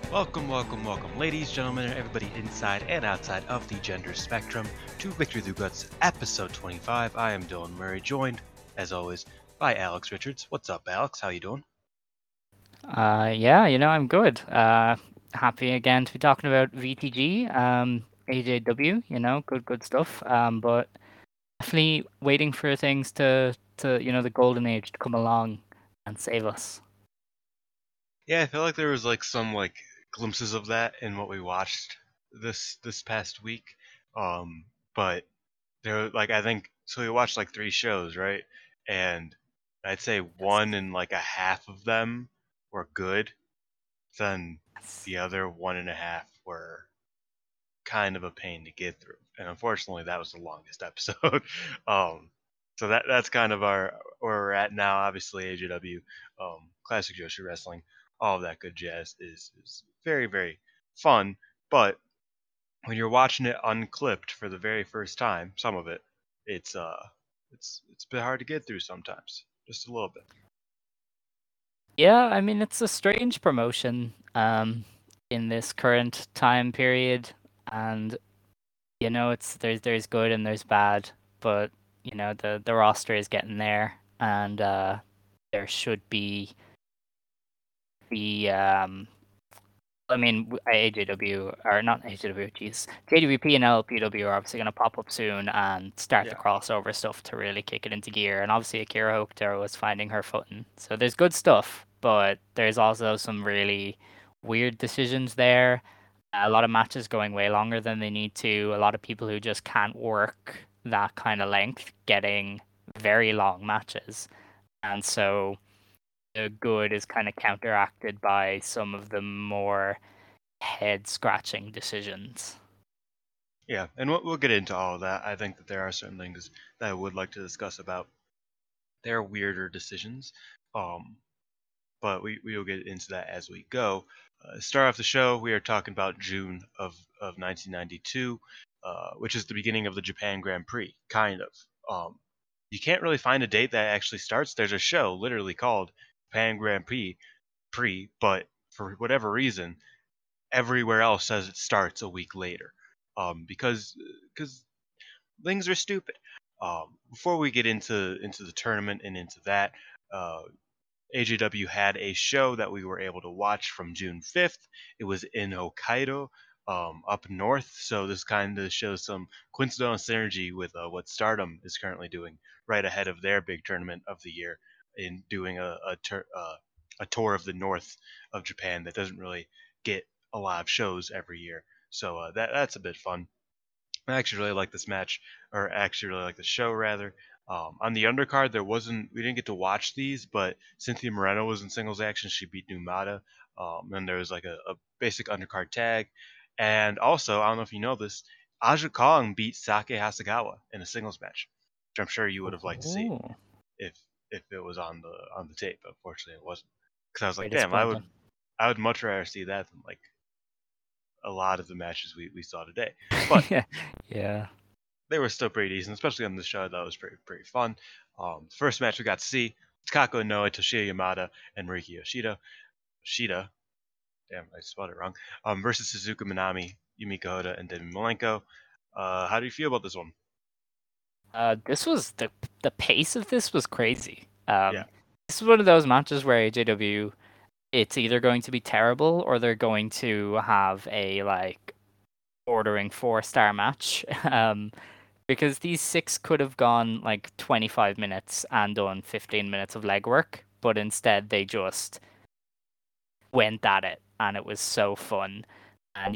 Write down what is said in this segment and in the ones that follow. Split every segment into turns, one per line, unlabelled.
Welcome, welcome, welcome, ladies, gentlemen, and everybody inside and outside of the gender spectrum to Victory Through Guts, episode 25. I am Dylan Murray, joined, as always, by Alex Richards. What's up, Alex? How you doing?
Yeah, I'm good. Happy again to be talking about VTG, AJW, good stuff. But definitely waiting for things to the golden age to come along and save us.
Yeah, I feel like there was some glimpses of that in what we watched this past week. Um, but there I think so we watched like three shows, right? And I'd say
Yes.
one and like a half of them were good. Then
Yes.
the other one and a half were kind of a pain to get through, and unfortunately, that was the longest episode. um, so that's kind of our where we're at now. Obviously, AJW, classic Joshi wrestling, all of that good jazz is very very fun. But when you're watching it unclipped for the very first time, some of it, it's it's a bit hard to get through sometimes, just a little bit.
Yeah, I mean it's a strange promotion in this current time period, and it's there's good and there's bad, but the roster is getting there, and there should be the I mean, AJW, or not AJW, geez. JWP and LPW are obviously going to pop up soon and start the
Yeah.
crossover stuff to really kick it into gear. And obviously, Akira Hokuto is finding her footing. So there's good stuff, but there's also some really weird decisions there. A lot of matches going way longer than they need to. A lot of people who just can't work that kind of length getting very long matches. And so the good is kind of counteracted by some of the more head scratching decisions.
Yeah, and we'll get into all of that. I think that there are certain things that I would like to discuss about their weirder decisions. Um, but we will get into that as we go. Start off the show, we are talking about June of 1992, which is the beginning of the Japan Grand Prix, kind of. You can't really find a date that actually starts. There's a show literally called Japan Grand Prix, but for whatever reason, everywhere else says it starts a week later, because things are stupid. Before we get into the tournament and into that, uh, AJW had a show that we were able to watch from June 5th. It was in Hokkaido, up north. So this kind of shows some coincidental synergy with what Stardom is currently doing right ahead of their big tournament of the year in doing a tour of the north of Japan that doesn't really get a lot of shows every year. So that's a bit fun. I actually really like this match, or actually really like the show rather. On the undercard, we didn't get to watch these, but Cynthia Moreno was in singles action. She beat Numata. And there was like a basic undercard tag. And also, I don't know if you know this, Aja Kong beat Sake Hasagawa in a singles match, which I'm sure you would have liked to see
Oh,
if it was on the tape. Unfortunately, it wasn't. Because I was like,
very
damn,
disappointing.
I would much rather see that than like a lot of the matches we saw today. But
Yeah.
they were still pretty decent, especially on the show. That was pretty fun. First match we got to see Takako Inoue, Toshiya Yamada, and Riki Yoshida, damn, I spelled it wrong. Versus Suzuka Minami, Yumiko Hoda, and Demi Malenko. How do you feel about this one?
This was the pace of this was crazy.
Yeah,
This is one of those matches where AJW, it's either going to be terrible or they're going to have a like ordering 4-star match. Because these six could have gone like 25 minutes and done 15 minutes of legwork, but instead they just went at it, and it was so fun. And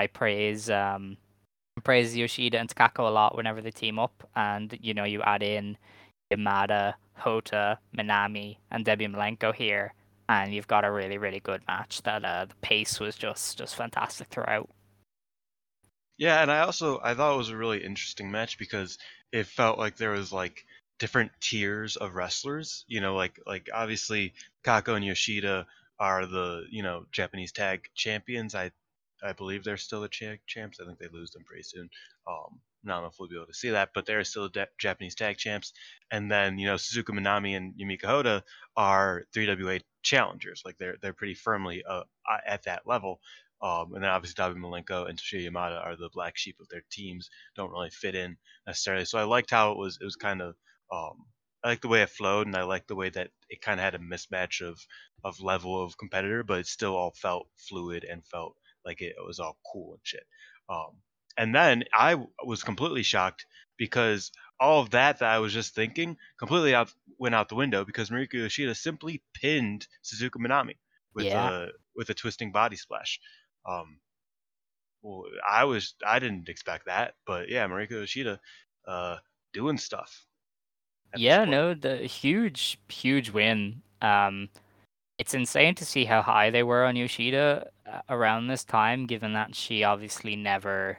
I praise Yoshida and Takako a lot whenever they team up, and you add in Yamada, Hota, Minami, and Debbie Malenko here, and you've got a really really good match. That the pace was just fantastic throughout.
yeah, and I thought it was a really interesting match because it felt like there was like different tiers of wrestlers. Like obviously Kako and Yoshida are the Japanese tag champions. I believe they're still the champs. I think they lose them pretty soon. not enough will be able to see that, but they're still Japanese tag champs. And then Suzuka Minami and Yumika Hoda are 3WA challengers. Like they're pretty firmly at that level. And then obviously Dabi Malenko and Toshiya Yamada are the black sheep of their teams. Don't really fit in necessarily. So I liked how it was. It was kind of. I like the way it flowed, and I like the way that it kind of had a mismatch of level of competitor, but it still all felt fluid and felt like it was all cool and shit. And then I was completely shocked because all of that I was just thinking completely went out the window because Mariko Yoshida simply pinned Suzuka Minami with
Yeah.
a twisting body splash. Um, well, I didn't expect that, but yeah, Mariko Yoshida uh, doing stuff at this
Yeah,
point.
no, the huge win. It's insane to see how high they were on Yoshida around this time, given that she obviously never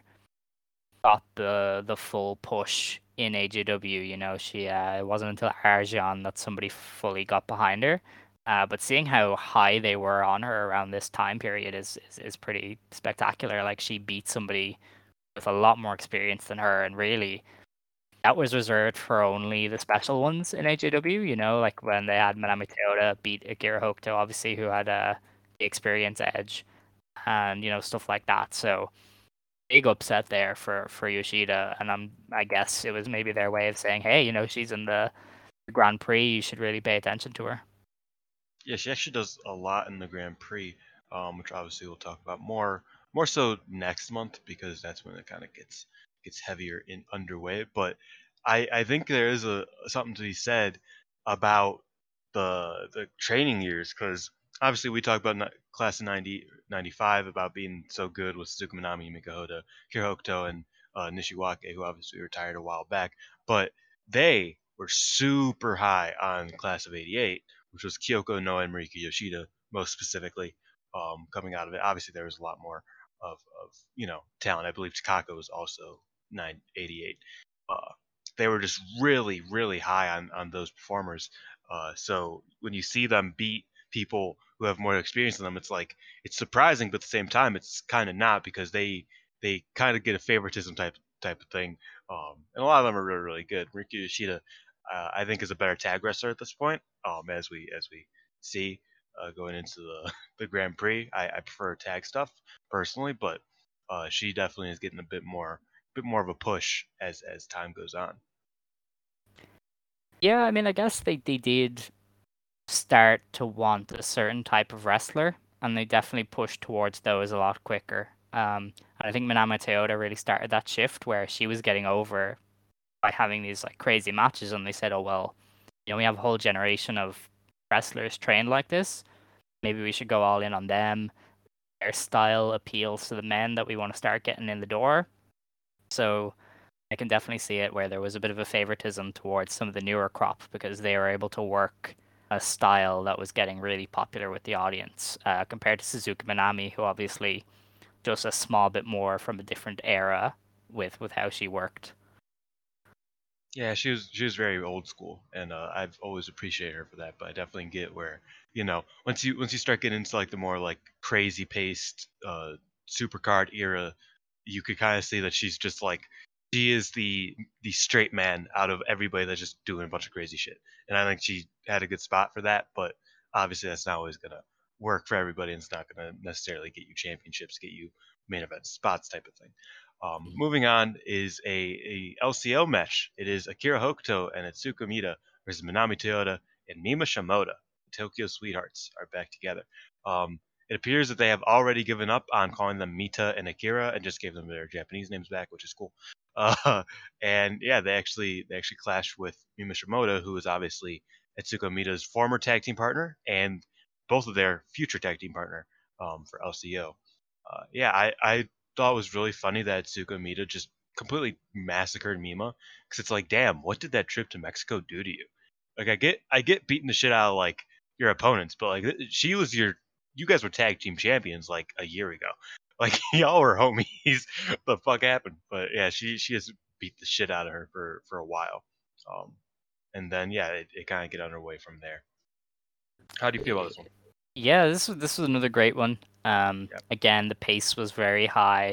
got the full push in AJW. She it wasn't until Arjan that somebody fully got behind her. But seeing how high they were on her around this time period is pretty spectacular. Like she beat somebody with a lot more experience than her, and really that was reserved for only the special ones in AJW. Like when they had Manami Toyota beat Akira Hokuto, obviously who had the experience edge, and stuff like that. So big upset there for Yoshida, and I guess it was maybe their way of saying, hey, she's in the Grand Prix, you should really pay attention to her.
Yeah, she actually does a lot in the Grand Prix, which obviously we'll talk about more so next month because that's when it kind of gets heavier in underway. But I think there is a something to be said about the training years because obviously we talked about class of 95 about being so good with Suzuka Minami, Yumika Hoda, Kira Hokuto, and Nishiwake, who obviously retired a while back, but they were super high on class of 88, which was Kyoko Noa and Mariko Yoshida, most specifically, coming out of it. Obviously, there was a lot more of talent. I believe Takako was also 988. They were just really, really high on those performers. So when you see them beat people who have more experience than them, it's like it's surprising, but at the same time, it's kind of not because they kind of get a favoritism type of thing. And a lot of them are really, really good. Mariko Yoshida, I think, is a better tag wrestler at this point. As we see going into the the Grand Prix, I prefer tag stuff personally, but she definitely is getting a bit more of a push as time goes on.
Yeah, I mean, I guess they did start to want a certain type of wrestler, and they definitely pushed towards those a lot quicker. And I think Manami Toyota really started that shift where she was getting over by having these like crazy matches, and they said, "Oh well, we have a whole generation of wrestlers trained like this. Maybe we should go all in on them. Their style appeals to the men that we want to start getting in the door." So I can definitely see it where there was a bit of a favoritism towards some of the newer crop because they were able to work a style that was getting really popular with the audience, compared to Suzuki Minami, who obviously just a small bit more from a different era with how she worked.
Yeah, she was very old school, and I've always appreciated her for that. But I definitely get where once you start getting into like the more like crazy paced supercard era, you could kind of see that she's just like she is the straight man out of everybody that's just doing a bunch of crazy shit. And I think she had a good spot for that, but obviously that's not always gonna work for everybody, and it's not gonna necessarily get you championships, get you main event spots type of thing. Moving on is a LCO match. It is Akira Hokuto and Atsuko Mita versus Minami Toyota and Mima Shimoda. The Tokyo Sweethearts are back together. It appears that they have already given up on calling them Mita and Akira and just gave them their Japanese names back, which is cool. And yeah, they actually clashed with Mima Shimoda, who is obviously Atsuko Mita's former tag team partner and both of their future tag team partner for LCO. Yeah, I thought it was really funny that Tsuka Mita just completely massacred Mima because it's like, damn, what did that trip to Mexico do to you? Like, I get beating the shit out of like your opponents, but like she was you guys were tag team champions like a year ago. Like y'all were homies. What the fuck happened? But yeah, she has beat the shit out of her for a while. Um, and then yeah, it kind of get underway from there. How do you feel about this one?
Yeah, this was another great one.
Yeah.
Again, the pace was very high.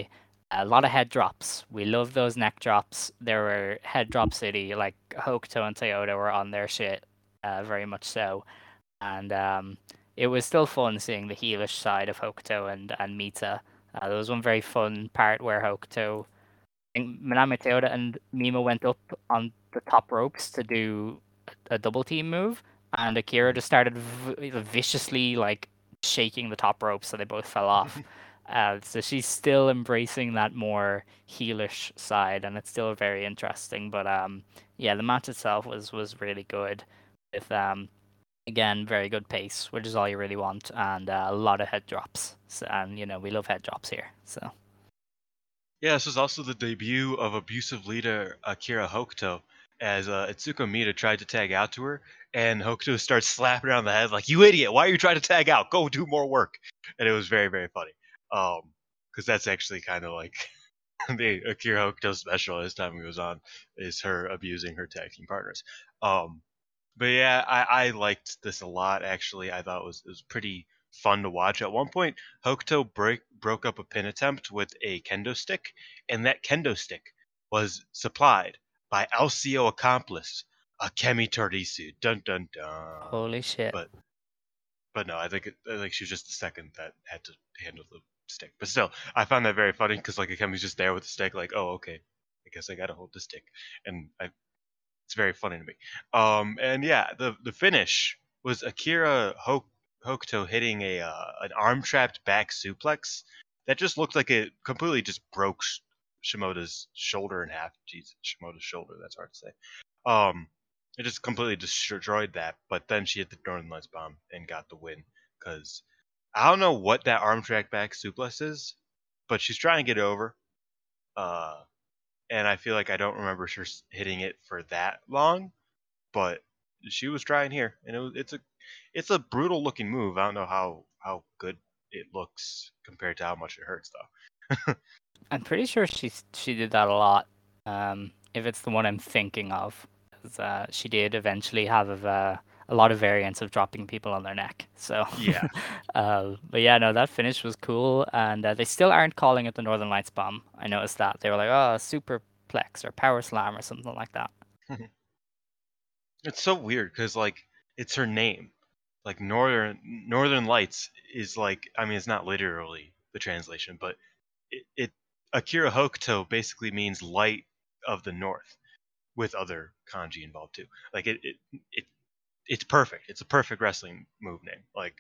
A lot of head drops. We love those neck drops. There were head drop city, like Hokuto and Toyota were on their shit, very much so. And it was still fun seeing the heelish side of Hokuto and Mita. There was one very fun part where Hokuto, I think Minami Toyota and Mima went up on the top ropes to do a double team move, and Akira
Mhm.
just started viciously like shaking the top rope, so they both fell off. So she's still embracing that more heelish side, and it's still very interesting. But yeah, the match itself was really good, with again very good pace, which is all you really want, and a lot of head drops. So, and we love head drops here. So
Yeah, this was also the debut of abusive leader Akira Hokuto, as Itsuko Mita tried to tag out to her, and Hokuto starts slapping her on the head like, "You idiot! Why are you trying to tag out? Go do more work!" And it was very, very funny. Because that's actually kind of like the Akira Hokuto special this time he was on, is her abusing her tag team partners. Um, but yeah, I liked this a lot. Actually, I thought it was pretty fun to watch. At one point, Hokuto broke up a pin attempt with a kendo stick, and that kendo stick was supplied by Alcio accomplice Akemi Torisu. Dun dun dun.
holy shit.
But no, I think she was just the second that had to handle the stick. But still, I found that very funny because like Akemi's just there with the stick, like, oh okay, I guess I gotta hold the stick, and it's very funny to me. And yeah, the finish was Akira Hokuto hitting an arm trapped back suplex that just looked like it completely just broke Shimoda's shoulder in half. Jeez, Shimoda's shoulder. That's hard to say. Um, it just completely destroyed that. But then she hit the Northern Lights bomb and got the win. Because I don't know what that arm track back suplex is, but she's trying to get over. Uh, and I feel like I don't remember her hitting it for that long, but she was trying here, and it's a brutal looking move. I don't know how good it looks compared to how much it hurts though.
I'm pretty sure she did that a lot. If it's the one I'm thinking of, 'cause, she did eventually have a lot of variants of dropping people on their neck. So,
Yeah,
but yeah, no, that finish was cool, and they still aren't calling it the Northern Lights bomb. I noticed that they were like, oh, superplex or power slam or something like that.
it's so weird because like it's her name, like Northern Lights is like, I mean it's not literally the translation, but it Akira Hokuto basically means light of the north with other kanji involved too. Like it it's perfect. It's a perfect wrestling move name. Like,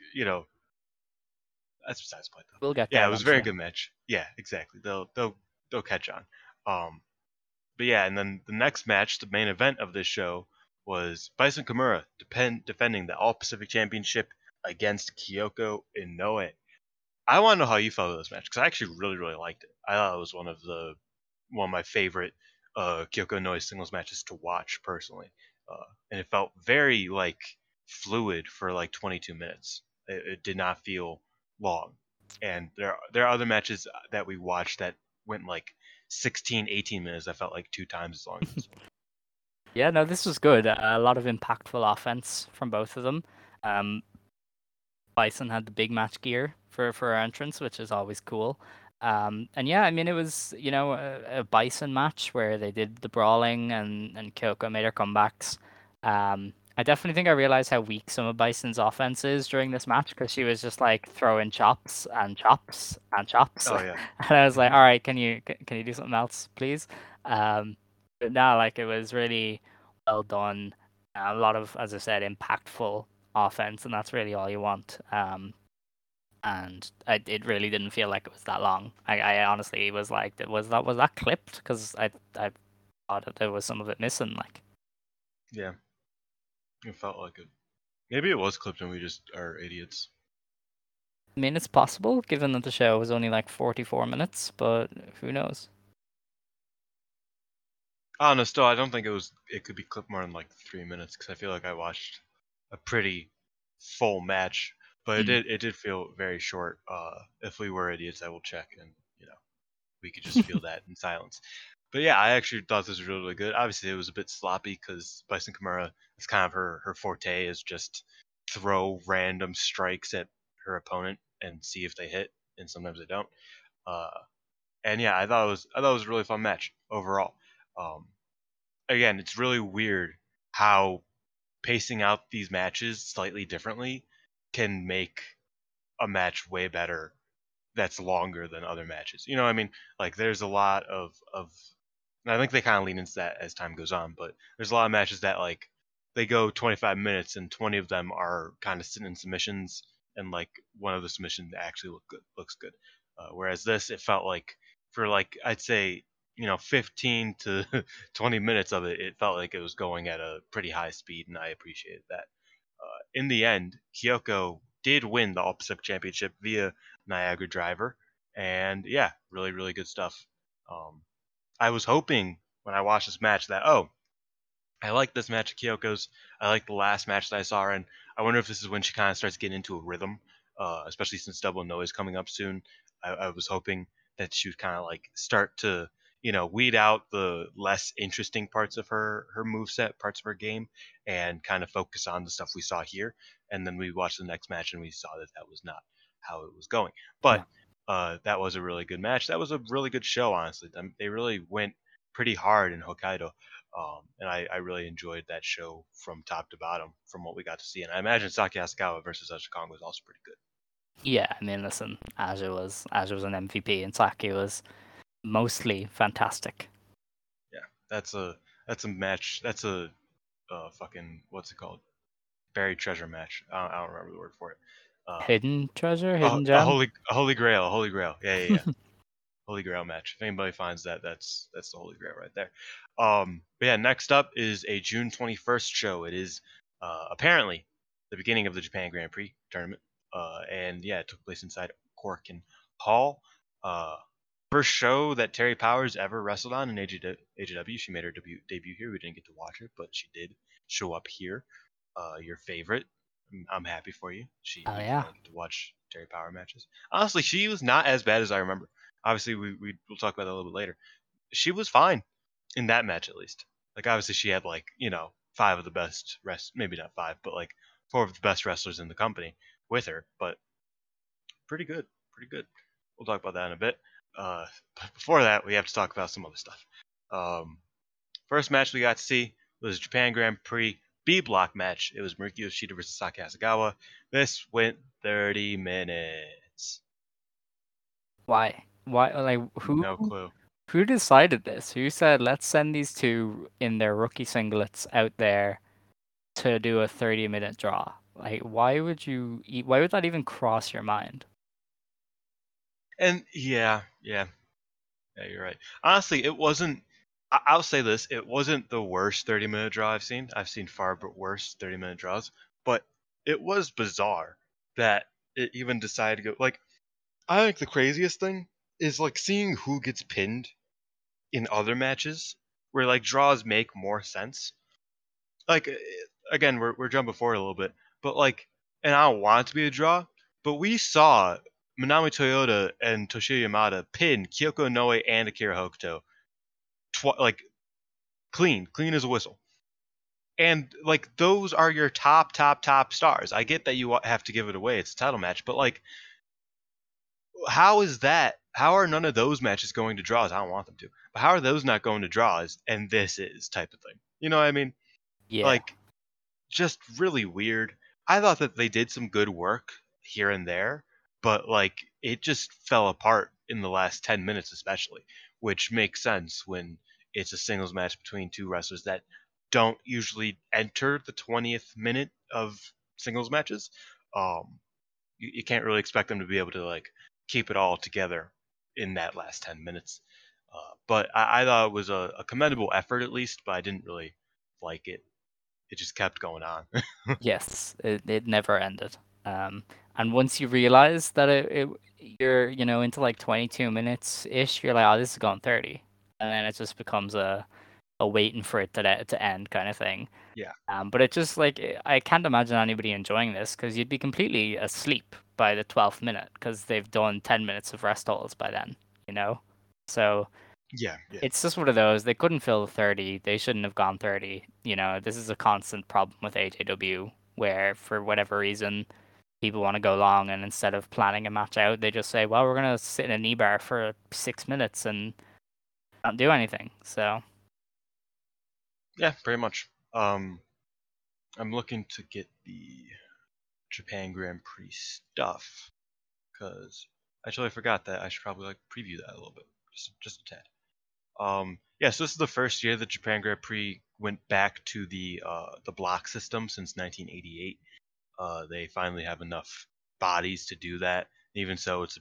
that's besides the point though.
We'll get there
Yeah, it was a very
eventually.
good match. Yeah, exactly. They'll catch on. But yeah, and then the next match, the main event of this show, was Bison Kimura defending the All Pacific Championship against Kyoko Inoue. I want to know how you felt about this match because I actually really really liked it. I thought it was one of my favorite Kyoko Inoue singles matches to watch personally, and it felt very like fluid for like 22 minutes. It did not feel long, and there are other matches that we watched that went like 16, 18 minutes. I felt like two times as long as this one.
Yeah, no, this was good. A lot of impactful offense from both of them. Um, Bison had the big match gear for our entrance, which is always cool. And yeah, I mean, it was a Bison match where they did the brawling and Kyoko made her comebacks. I definitely think I realized how weak some of Bison's offense is during this match because she was just like throwing chops and chops and chops,
Oh yeah.
and I was like,
Hmm.
all right, can you do something else, please? But no, like it was really well done. A lot of, as I said, impactful offense, and that's really all you want. And it really didn't feel like it was that long. I honestly was like, was that clipped? Because I thought that there was some of it missing. Like,
Yeah, it felt like it. Maybe it was clipped and we just are idiots.
I mean, it's possible given that the show was only like 44 minutes, but who knows?
Honest though, I don't think it could be clipped more than like 3 minutes because I feel like I watched a pretty full match, but it
Mm.
did it did feel very short. If we were idiots, I will check, and we could just feel that in silence. But yeah, I actually thought this was really, really good. Obviously, it was a bit sloppy because Bison Kimura is kind of her forte is just throw random strikes at her opponent and see if they hit, and sometimes they don't. Uh, And yeah, I thought it was a really fun match overall. Um, Again, it's really weird how pacing out these matches slightly differently can make a match way better that's longer than other matches. You know what I mean? Like there's a lot of and I think they kind of lean into that as time goes on, but there's a lot of matches that like they go 25 minutes and 20 of them are kind of sitting in submissions and like one of the submissions actually looks good. Whereas this, it felt like for like I'd say 15 to 20 minutes of it, it felt like it was going at a pretty high speed, and I appreciated that. In the end, Kyoko did win the All Pacific Championship via Niagara Driver, and yeah, really really good stuff. Um, I was hoping when I watched this match that I like this match of Kyoko's. I like the last match that I saw her in. I wonder if this is when she kind of starts getting into a rhythm, especially since Double No is coming up soon. I was hoping that she would kind of like start to, weed out the less interesting parts of her moveset, parts of her game, and kind of focus on the stuff we saw here. And then we watched the next match and we saw that that was not how it was going. But
Yeah.
that was a really good match. That was a really good show, honestly. They really went pretty hard in Hokkaido. And I really enjoyed that show from top to bottom from what we got to see. And I imagine Saki Asakawa versus Usher Kong was also pretty good.
Yeah, I mean, listen, Azure was an MVP, and Saki was mostly fantastic.
Yeah, that's a match. That's a fucking what's it called? Buried treasure match. I don't remember the word for it. Uh,
Hidden treasure,
a,
hidden
a
gem.
holy grail, a holy grail. Yeah, yeah, yeah. Holy Grail match. If anybody finds that, that's the Holy Grail right there. But yeah, next up is a June 21st show. It is apparently the beginning of the Japan Grand Prix tournament, and yeah, it took place inside Korakuen Hall. Uh, First show that Terry Powers ever wrestled on in AJW. She made her debut here. We didn't get to watch it, but she did show up here. Your favorite. I'm happy for you.
Oh
You
yeah,
finally get to watch Terry Power matches. Honestly, she was not as bad as I remember. Obviously, we'll talk about that a little bit later. She was fine in that match at least. Like obviously, she had like five of the best maybe not five, but like four of the best wrestlers in the company with her. But pretty good, pretty good. We'll talk about that in a bit. But before that, we have to talk about some other stuff. Um, First match we got to see was Japan Grand Prix B block match. It was Mariki Yoshida versus Saki Asagawa. This went 30 minutes.
why? Why? Like
No clue.
who decided this? Who said let's send these two in their rookie singlets out there to do a 30-minute draw? Like, why would that even cross your mind?
And yeah, you're right. Honestly, it wasn't. I'll say this: it wasn't the worst 30-minute draw I've seen. I've seen far worse 30-minute draws, but it was bizarre that it even decided to go. Like, I think the craziest thing is like seeing who gets pinned in other matches, where like draws make more sense. Like, again, we're jumping forward a little bit, but like, and I don't want it to be a draw, but we saw Manami Toyota and Toshio Yamada pin Kyoko Noe and Akira Hokuto like clean as a whistle. And like those are your top stars. I get that you have to give it away; it's a title match, but like, how is that? How are none of those matches going to draws? I don't want them to, but how are those not going to draws? And this is type of thing. You know what I mean?
Yeah.
Like, just really weird. I thought that they did some good work here and there, but like it just fell apart in the last 10 minutes especially, which makes sense when it's a singles match between two wrestlers that don't usually enter the 20th minute of singles matches. Um you can't really expect them to be able to like keep it all together in that last 10 minutes. But I thought it was a commendable effort at least, but I didn't really like it. It just kept going on.
Yes, it never ended. And once you realize that you're into like 22 minutes ish, you're like, oh, this is going 30, and then it just becomes a waiting for it to end kind of thing.
Yeah.
But it just like I can't imagine anybody enjoying this because you'd be completely asleep by the 12th minute because they've done 10 minutes of rest holds by then, you know. So
Yeah, yeah,
it's just one of those. They couldn't fill the 30. They shouldn't have gone 30. This is a constant problem with AJW where, for whatever reason, people want to go long, and instead of planning a match out, they just say, well, we're going to sit in a knee bar for 6 minutes and not do anything. So
Yeah, pretty much. I'm looking to get the Japan Grand Prix stuff because I totally forgot that I should probably like preview that a little bit, just a tad. Yeah, so this is the first year that Japan Grand Prix went back to the block system since 1988. They finally have enough bodies to do that. Even so, it's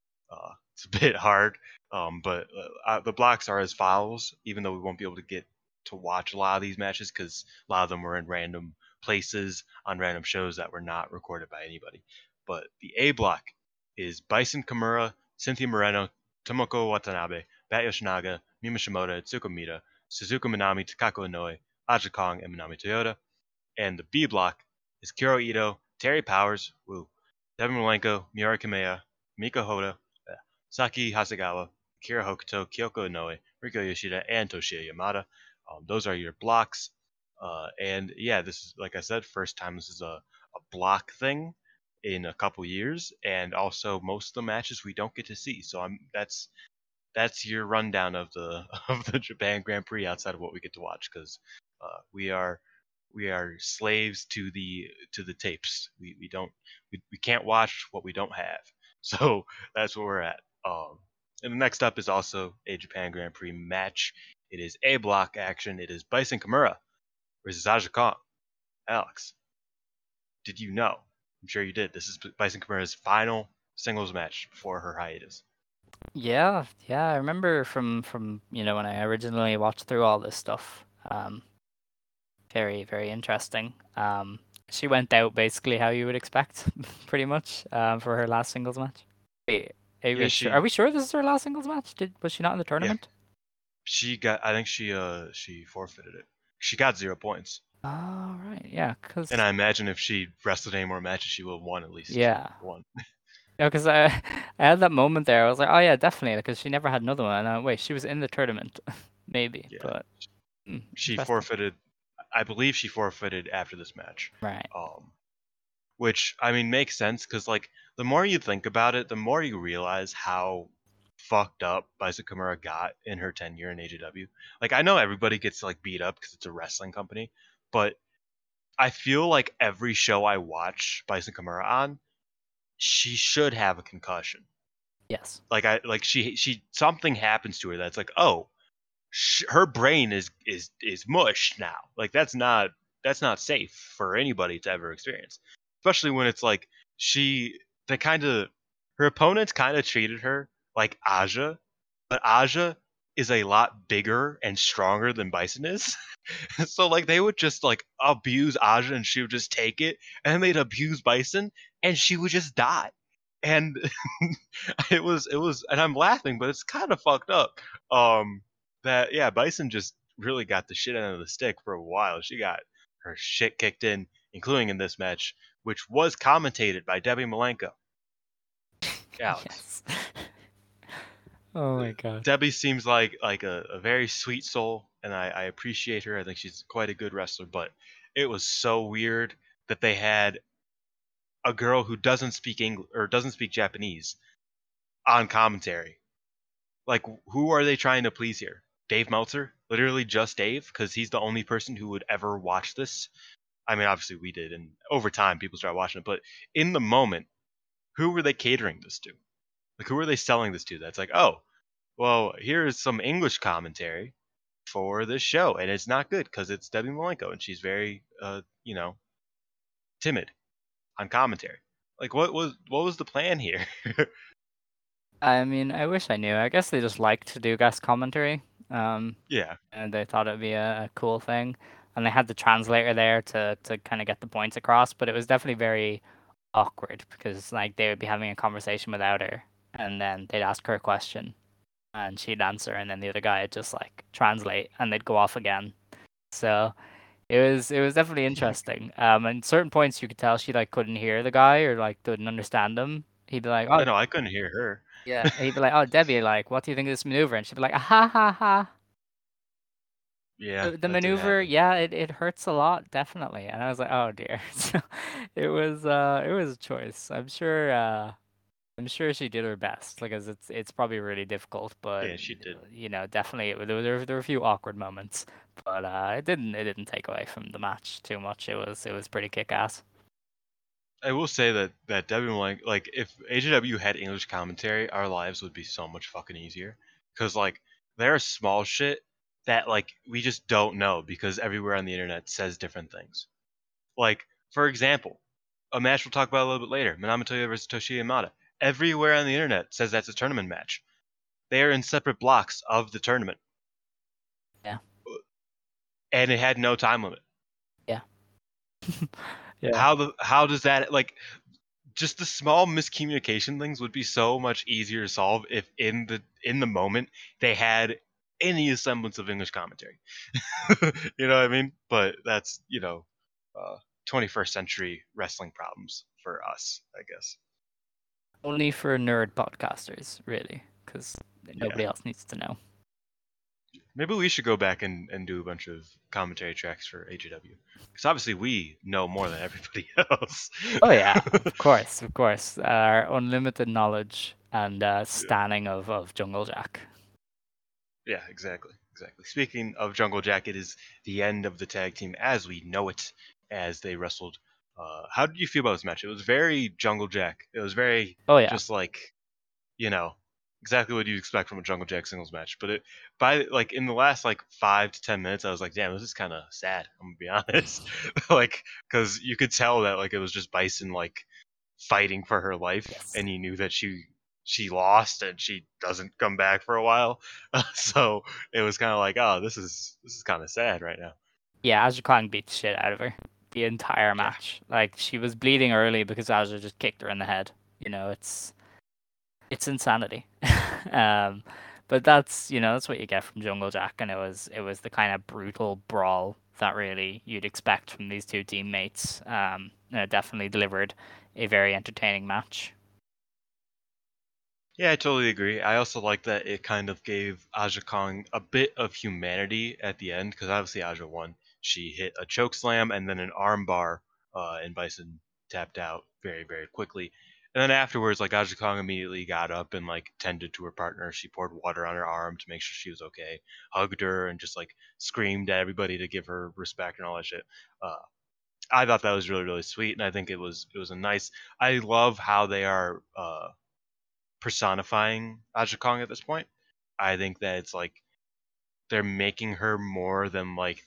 a bit hard. But the blocks are as follows. Even though we won't be able to get to watch a lot of these matches because a lot of them were in random places on random shows that were not recorded by anybody. But the A block is Bison Kimura, Cynthia Moreno, Tomoko Watanabe, Bat Yoshinaga, Mima Shimoda, Tsuko Mita, Suzuka Minami, Takako Inoue, Aja Kong, and Minami Toyota. And the B block is Kuro Ito, Terry Powers, Devin Malenko, Miura Kamea, Mika Hoda, Saki Hasegawa, Kira Hokuto, Kyoko Inoue, Riko Yoshida, and Toshiya Yamada. Those are your blocks. And yeah, this is, like I said, first time this is a block thing in a couple years, and also most of the matches we don't get to see. So that's your rundown of the of the Japan Grand Prix outside of what we get to watch because we are slaves to the tapes. We can't watch what we don't have. So that's where we're at. And the next up is also a Japan Grand Prix match. It is A block action. It is Bison Kimura versus Aja Kong. Alex, did you know? I'm sure you did. This is Bison Kimura's final singles match before her hiatus.
yeah, I remember from when I originally watched through all this stuff. Very, very interesting. She went out basically how you would expect, pretty much, for her last singles match. Wait,
Yeah,
are we sure this is her last singles match? Was she not in the
yeah,
tournament?
she got. I think she forfeited it. She got 0 points.
Oh, right, yeah,
And
because
I imagine if she wrestled any more matches, she would have won at least
yeah,
one.
because I had that moment there. I was like, oh yeah, definitely, because she never had another one. Wait, she was in the tournament, maybe,
Yeah,
but
she
interesting.
forfeited. I believe she forfeited after this match.
Right.
Um, which I mean makes sense because like the more you think about it, the more you realize how fucked up Bison Kimura got in her tenure in AJW. Like I know everybody gets like beat up because it's a wrestling company, but I feel like every show I watch Bison Kimura on, she should have a concussion.
Yes.
Like she something happens to her that's like, oh, her brain is mush now. Like that's not safe for anybody to ever experience, especially when it's like they kind of her opponents kind of treated her like Aja, but Aja is a lot bigger and stronger than Bison is. So like they would just like abuse Aja and she would just take it, and then they'd abuse Bison and she would just die. And it was and I'm laughing, but it's kind of fucked up. That yeah, Bison just really got the shit out of the stick for a while. She got her shit kicked in, including in this match, which was commentated by Debbie Malenko. Alex.
Yes. Oh my god.
Debbie seems like a very sweet soul, and I appreciate her. I think she's quite a good wrestler, but it was so weird that they had a girl who doesn't speak English or doesn't speak Japanese on commentary. Like, who are they trying to please here? Dave Meltzer? Literally just Dave? Because he's the only person who would ever watch this. I mean, obviously we did, and over time people started watching it, but in the moment, who were they catering this to? Like, who are they selling this to? That's like, oh, well, here is some English commentary for this show, and it's not good because it's Debbie Malenko, and she's very, timid on commentary. Like, what was the plan here?
I mean, I wish I knew. I guess they just like to do guest commentary.
Yeah,
And they thought it'd be a cool thing. And they had the translator there to kind of get the points across, but it was definitely very awkward because like they would be having a conversation without her, and then they'd ask her a question, and she'd answer, and then the other guy would just like translate, and they'd go off again. So it was definitely interesting. And certain points you could tell she like couldn't hear the guy or like didn't understand him. He'd be like,
I
"Oh,
know I couldn't hear her.
yeah." He'd be like, "Oh, Debbie, like, what do you think of this maneuver?" And she'd be like, "Ah, ha ha ha."
Yeah,
The
that did
maneuver,
happen.
yeah, it hurts a lot, definitely. And I was like, oh dear. So it was a choice. I'm sure she did her best because it's probably really difficult, but
Yeah, she did.
definitely there were a few awkward moments, but it didn't take away from the match too much. It was pretty kick ass.
I will say that Debbie like if AJW had English commentary, our lives would be so much fucking easier. Cause like there's small shit that like we just don't know because everywhere on the internet says different things. Like for example, a match we'll talk about a little bit later, Manami Toyo versus Toshiya Yamada. Everywhere on the internet says that's a tournament match. They are in separate blocks of the tournament,
Yeah,
and it had no time limit.
yeah, yeah.
How does that like just the small miscommunication things would be so much easier to solve if in the moment they had any semblance of English commentary. You know what I mean? But that's uh, 21st century wrestling problems for us, I guess.
Only for nerd podcasters, really, because
Yeah,
nobody else needs to know.
maybe we should go back and do a bunch of commentary tracks for AJW because obviously we know more than everybody else.
Oh yeah, of course, of course. Our unlimited knowledge and
Yeah.
standing of Jungle Jack.
Yeah, exactly. Exactly. Speaking of Jungle Jack, it is the end of the tag team as we know it, as they wrestled. How did you feel about this match? It was very Jungle Jack. It was very
Oh yeah.
just like, you know, exactly what you'd expect from a Jungle Jack singles match. But it by like in the last like 5 to 10 minutes, I was like, damn, this is kind of sad. I'm gonna be honest, like because you could tell that like it was just Bison like fighting for her life,
Yes.
and you knew that she lost and she doesn't come back for a while. So it was kind of like, oh, this is kind of sad right now.
Yeah, Aja Kong beat the shit out of her the entire
Yeah,
match. Like she was bleeding early because Aja just kicked her in the head. It's insanity. um, but that's what you get from Jungle Jack, and it was the kind of brutal brawl that really you'd expect from these two teammates. And it definitely delivered a very entertaining match.
yeah, I totally agree. I also like that it kind of gave Aja Kong a bit of humanity at the end because obviously Aja won. She hit a choke slam and then an arm bar, and Bison tapped out very very quickly. And then afterwards, like Aja Kong immediately got up and like tended to her partner. She poured water on her arm to make sure she was okay, hugged her, and just like screamed at everybody to give her respect and all that shit. Uh, I thought that was really really sweet, and I think it was a nice. I love how they are personifying Aja Kong at this point. I think that it's like they're making her more than like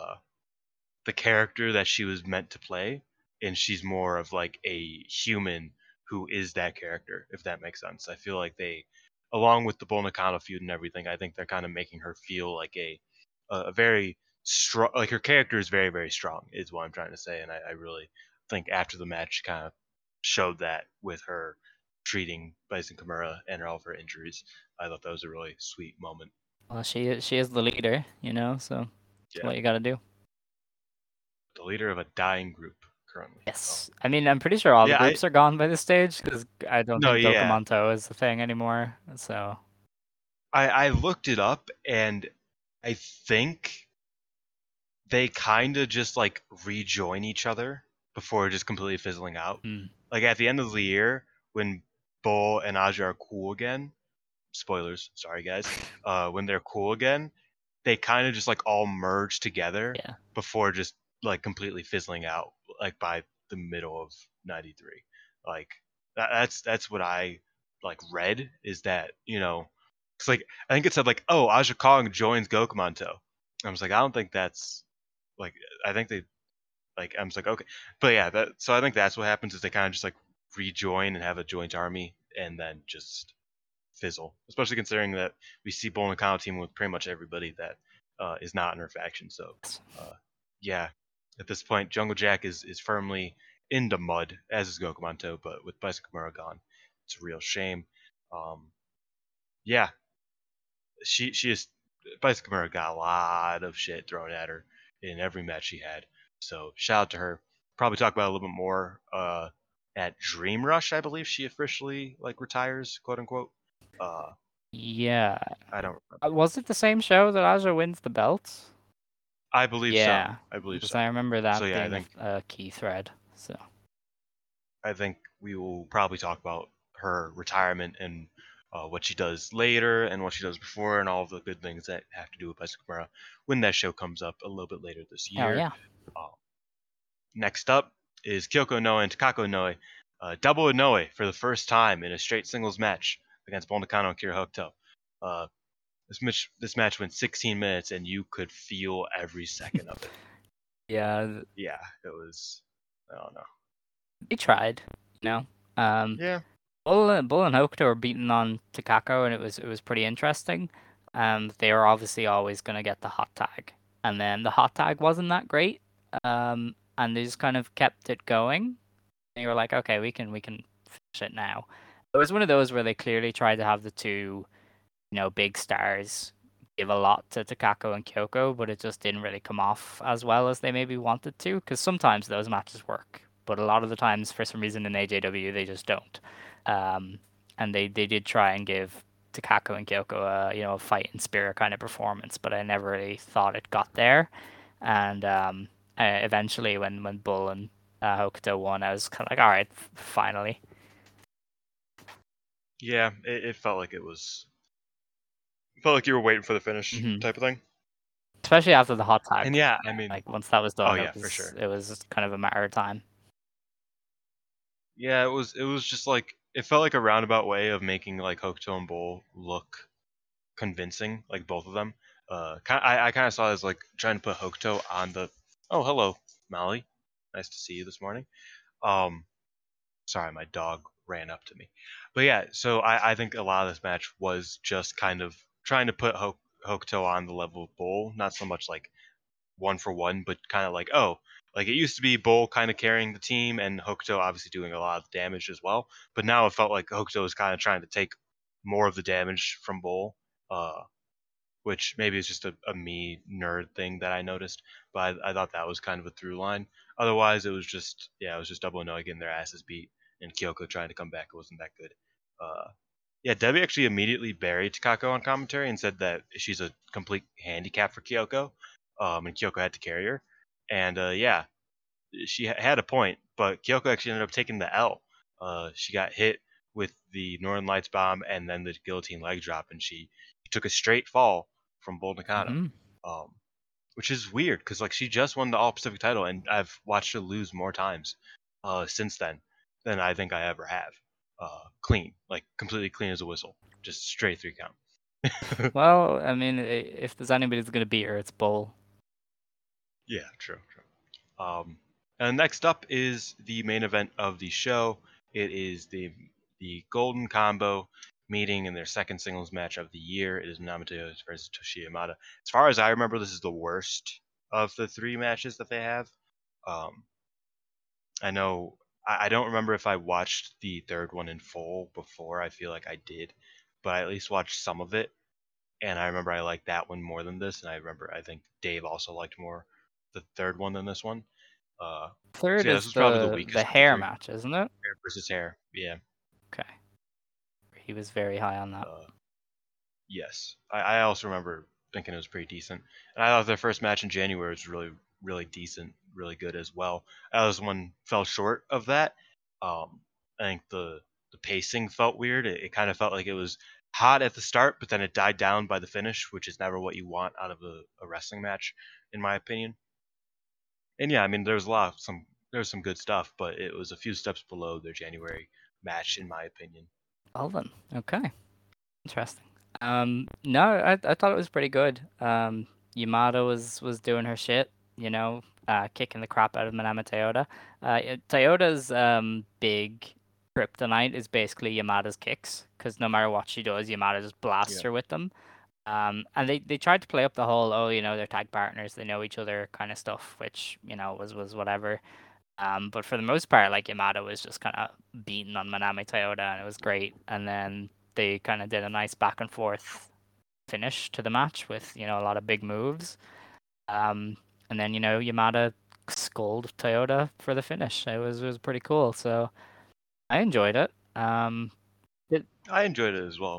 the character that she was meant to play, and she's more of like a human who is that character, if that makes sense. I feel like they, along with the Bull Nakano feud and everything, I think they're kind of making her feel like a very strong, like her character is very very strong, is what I'm trying to say, and I really think after the match kind of showed that with her treating Bison Kimura and all of her injuries. I thought that was a really sweet moment.
Well, she is the leader, so it's
Yeah,
what you got to do.
the leader of a dying group currently. Oh.
Yes. I mean, I'm pretty sure all the
Yeah, I
groups are gone by this stage because I don't
no,
think
yeah.
Dokumanto is the thing anymore. So,
I looked it up and I think they kind of just like rejoin each other before just completely fizzling out.
hmm.
Like at the end of the year when Bull and Aja are cool again, spoilers, sorry guys. When they're cool again, they kind of just like all merge together
Yeah.
before just like completely fizzling out like by the middle of 93. Like that's what I like read is that, it's like I think it said like, oh, Aja Kong joins Gokumanto. I was like, I don't think that's like I think they like I'm just like okay. But yeah, so I think that's what happens is they kind of just like rejoin and have a joint army and then just fizzle, especially considering that we see Bull Nakano team with pretty much everybody that is not in her faction. So, uh, yeah, at this point, Jungle Jack is firmly in the mud, as is Gokumanto, but with Bison Kimura gone, it's a real shame. Um, yeah, she is Bison Kimura got a lot of shit thrown at her in every match she had. So shout out to her. Probably talk about it a little bit more at Dream Rush, I believe she officially like retires, quote unquote. Uh,
Yeah.
I don't remember.
Was it the same show that Aja wins the belt?
I believe so.
Yeah,
I believe
because
so.
I remember
So
that
yeah,
being a key thread. So
I think we will probably talk about her retirement and what she does later and what she does before and all of the good things that have to do with Bicycle Kimura when that show comes up a little bit later this
hell
year.
yeah.
Uh, Next up is Kyoko Inoue and Takako Inoue. Double Inoue for the first time in a straight singles match against Bull Nakano and Kira Hokuto. Uh, this match went 16 minutes and you could feel every second of it.
Yeah,
Yeah, it was. I don't know.
they tried, you know. Um,
Yeah,
Bull and Hokuto were beating on Takako, and it was pretty interesting. They were obviously always gonna get the hot tag, and then the hot tag wasn't that great. And they just kind of kept it going. And you were like, okay, we can finish it now. It was one of those where they clearly tried to have the two, big stars give a lot to Takako and Kyoko, but it just didn't really come off as well as they maybe wanted to. Because sometimes those matches work, but a lot of the times, for some reason in AJW, they just don't. Um, and they did try and give Takako and Kyoko a fighting spirit kind of performance, but I never really thought it got there. And eventually, when Bull and Hokuto won, I was kind of like, all right, finally.
yeah. It felt like it was. It felt like you were waiting for the finish
Hmm.
type of thing.
Especially after the hot tag.
And yeah, I mean,
Like once that was
oh
done,
yeah,
it
for
was
sure.
it was just kind of a matter of time.
Yeah, it was just like it felt like a roundabout way of making like Hokuto and Bull look convincing, like both of them. I kind of saw it as like trying to put Hokuto on the. Oh, hello, Molly. Nice to see you this morning. Um, Sorry, my dog ran up to me. But yeah, so I think a lot of this match was just kind of trying to put Hokuto on the level of Bull, not so much like one for one, but kind of like, oh, like it used to be Bull kind of carrying the team and Hokuto obviously doing a lot of damage as well. But now it felt like Hokuto was kind of trying to take more of the damage from Bull, uh, which maybe is just a me nerd thing that I noticed. But I thought that was kind of a through line. Otherwise, it was just Double No getting their asses beat and Kyoko trying to come back. It wasn't that good. Yeah, Debbie actually immediately buried Takako on commentary and said that she's a complete handicap for Kyoko, and Kyoko had to carry her. And yeah, she had a point, but Kyoko actually ended up taking the L. She got hit with the Northern Lights bomb and then the guillotine leg drop, and she took a straight fall from Bull Nakano,
Hmm.
um, which is weird because like she just won the All Pacific title, and I've watched her lose more times since then than I think I ever have. Clean, like completely clean as a whistle, just straight 3 count.
Well, I mean, if there's anybody that's gonna beat her, it's Bull.
Yeah, true. And next up is the main event of the show. It is the Golden Combo meeting in their second singles match of the year. It is Namato versus Toshiya Yamada. As far as I remember, this is the worst of the 3 matches that they have. Um, I know I don't remember if I watched the third one in full before. I feel like I did, but I at least watched some of it, and I remember I liked that one more than this. And I think Dave also liked more the third one than this one. Uh, so
Third
yeah, this
is
was probably the
the
weakest of the
hair
three.
match, isn't it?
Hair versus hair. Yeah.
Okay, he was very high on that.
Uh, yes. I also remember thinking it was pretty decent. And I thought their first match in January was really, really decent, really good as well. This one fell short of that. I think the pacing felt weird. It kind of felt like it was hot at the start, but then it died down by the finish, which is never what you want out of a wrestling match, in my opinion. And yeah, I mean, there's some good stuff, but it was a few steps below their January match, in my opinion.
Well then, okay, interesting. No, I thought it was pretty good. Yamada was doing her shit, kicking the crap out of Manama Toyota. Toyota's big kryptonite is basically Yamada's kicks, because no matter what she does, Yamada just blasts
Yeah.
her with them. And they tried to play up the whole, oh, they're tag partners, they know each other kind of stuff, which, was whatever. But for the most part, like Yamada was just kind of beating on Manami Toyota, and it was great. And then they kind of did a nice back and forth finish to the match with a lot of big moves. Um, and then Yamada scolded Toyota for the finish. It was pretty cool. So I enjoyed it.
I enjoyed it as well.
Yeah,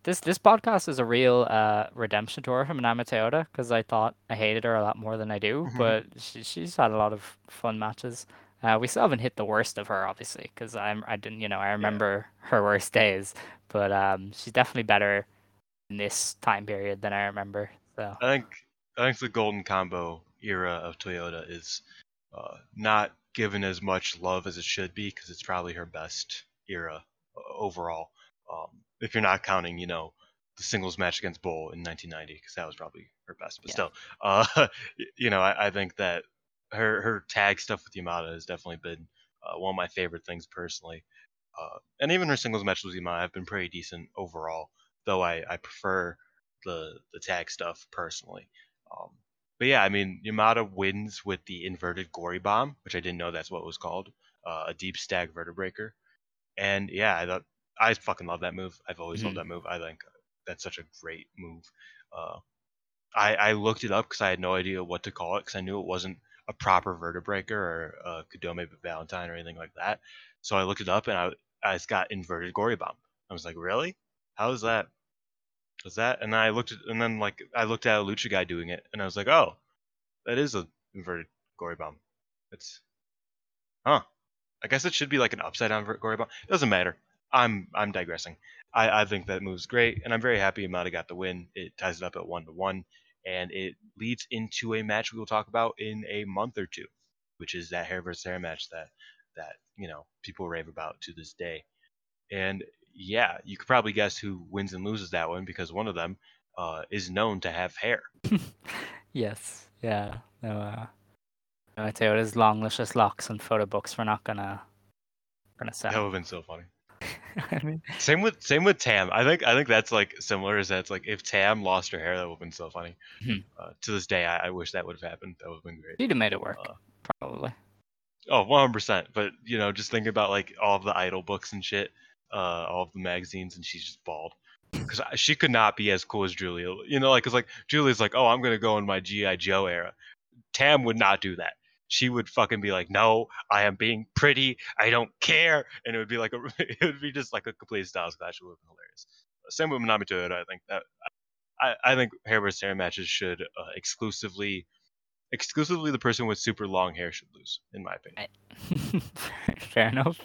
this podcast is a real redemption tour from Nama Toyota because I thought I hated her a lot more than I do, but she's had a lot of fun matches. We still haven't hit the worst of her, obviously, because I didn't, I
Yeah,
remember her worst days, but she's definitely better in this time period than I remember. So
I think I think the golden combo era of Toyota is not given as much love as it should be because it's probably her best era overall. If you're not counting, the singles match against Bull in 1990, because that was probably her best. But
yeah,
still, I think that her tag stuff with Yamada has definitely been one of my favorite things personally. And even her singles matches with Yamada have been pretty decent overall, though I prefer the tag stuff personally. Um, but yeah, I mean, Yamada wins with the inverted gory bomb, which I didn't know that's what it was called, a deep stag vertebreaker. And yeah, I fucking love that move. I've always loved
Mhm.
that move. I think that's such a great move. Uh, I looked it up because I had no idea what to call it because I knew it wasn't a proper vertebreaker or a Kudome Valentine or anything like that. So I looked it up and it's got inverted gory bomb. I was like, really? How is that? Was that? And I looked at and then like I looked at a lucha guy doing it and I was like, oh, that is a inverted gory bomb. It's huh. I guess it should be like an upside down gory bomb. It doesn't matter. I'm digressing. I think that move's great, and I'm very happy Amada got the win. It ties it up at 1-1, and it leads into a match we will talk about in a month or two, which is that hair versus hair match that people rave about to this day. And yeah, you could probably guess who wins and loses that one because one of them is known to have hair.
Yes, yeah. No, Toyota's long, luscious locks and photo books we're not gonna
That would
sell.
have been so funny.
I mean,
Same with Tam. I think that's like similar. Is that's like if Tam lost her hair, that would have been so funny. To this day, I wish that would have happened. That would have been great.
she'd have made it work,
Uh,
probably.
oh, 100%. But just think about like all of the Idol books and shit, all of the magazines, and she's just bald. Because she could not be as cool as Julia. Cause like Julia's like, oh, I'm gonna go in my GI Joe era. Tam would not do that. She would fucking be like, no, I am being pretty. I don't care, and it would be like it would be just like a complete styles clash. It would have been hilarious. Same with Manami Toyota. I think that I think hair versus hair matches should exclusively the person with super long hair should lose, in my opinion.
Fair enough.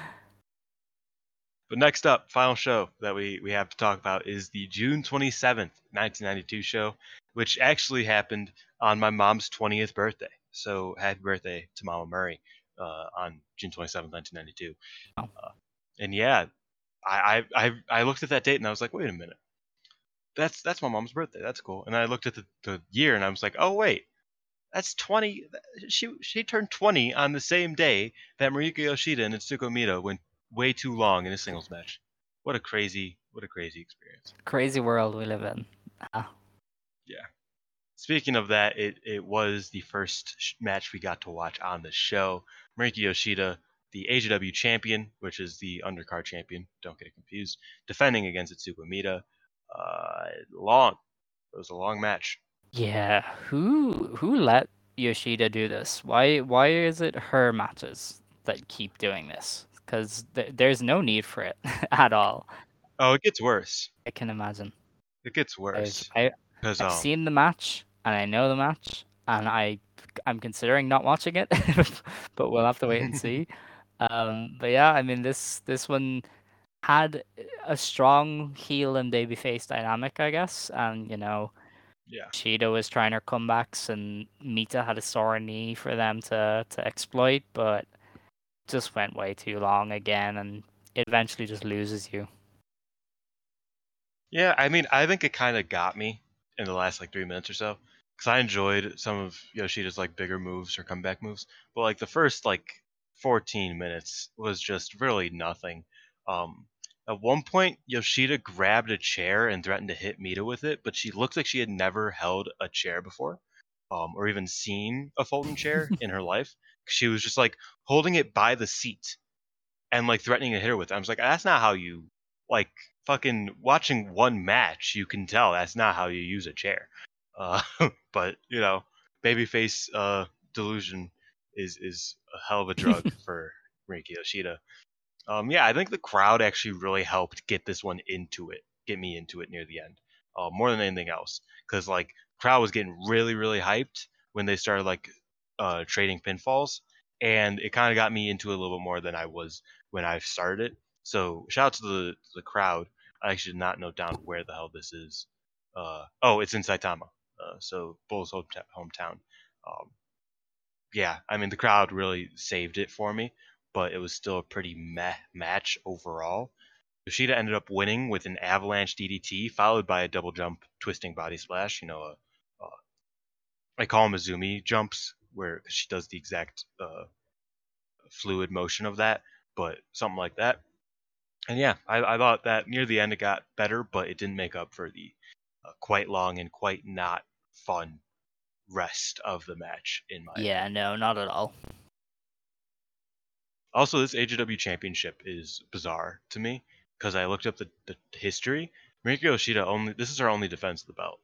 But next up, final show that we have to talk about is the June 27th, 1992 show, which actually happened on my mom's 20th birthday. So happy birthday to Mama Murray on June 27th, 1992.
Oh.
And yeah, I looked at that date and I was like, wait a minute, that's my mom's birthday. That's cool. And I looked at the year and I was like, oh wait, that's 20. She turned 20 on the same day that Marika Yoshida and Itsuko Mita went way too long in a singles match. What a crazy experience.
Crazy world we live in.
Yeah. Speaking of that, it was the first match we got to watch on the show. Marika Yoshida, the AJW champion, which is the undercard champion, don't get it confused, defending against Itsuko Mita. Long. It was a long match.
Yeah, who let Yoshida do this? Why is it her matches that keep doing this? Because there's no need for it at all.
Oh, it gets worse.
I can imagine.
It gets
I've
worse.
I,
Because
I've seen the match and I know the match and I'm considering not watching it, but we'll have to wait and see. But yeah, I mean this one had a strong heel and babyface dynamic, I guess, and
yeah.
Shida was trying her comebacks, and Mita had a sore knee for them to exploit, but just went way too long again, and it eventually just loses you.
Yeah, I mean, I think it kind of got me in the last like 3 minutes or so because I enjoyed some of Yoshida's like bigger moves or comeback moves, but like the first like 14 minutes was just really nothing. Um, at one point, Yoshida grabbed a chair and threatened to hit Mita with it, but she looked like she had never held a chair before, or even seen a folding chair in her life. She was just like holding it by the seat and like threatening to hit her with it. I was like, that's not how you like fucking watching one match. You can tell that's not how you use a chair. Uh, but babyface delusion is a hell of a drug for Riki Yoshida. Yeah, I think the crowd actually really helped get this one into it. get me into it near the end, more than anything else, because like crowd was getting really really hyped when they started like trading pinfalls, and it kind of got me into it a little bit more than I was when I started it. So shout out to the crowd. I actually did not note down where the hell this is. Oh, it's in Saitama. So Bull's hometown. Um, yeah, I mean the crowd really saved it for me, but it was still a pretty meh match overall. Yoshida ended up winning with an avalanche DDT followed by a double jump twisting body splash. I call them Azumi jumps, where she does the exact fluid motion of that, but something like that. And yeah, I thought that near the end it got better, but it didn't make up for the quite long and quite not fun rest of the match, in my
Yeah,
opinion.
no, not at all.
Also, this AJW championship is bizarre to me because I looked up the history. Miriko Yoshida this is her only defense of the belt.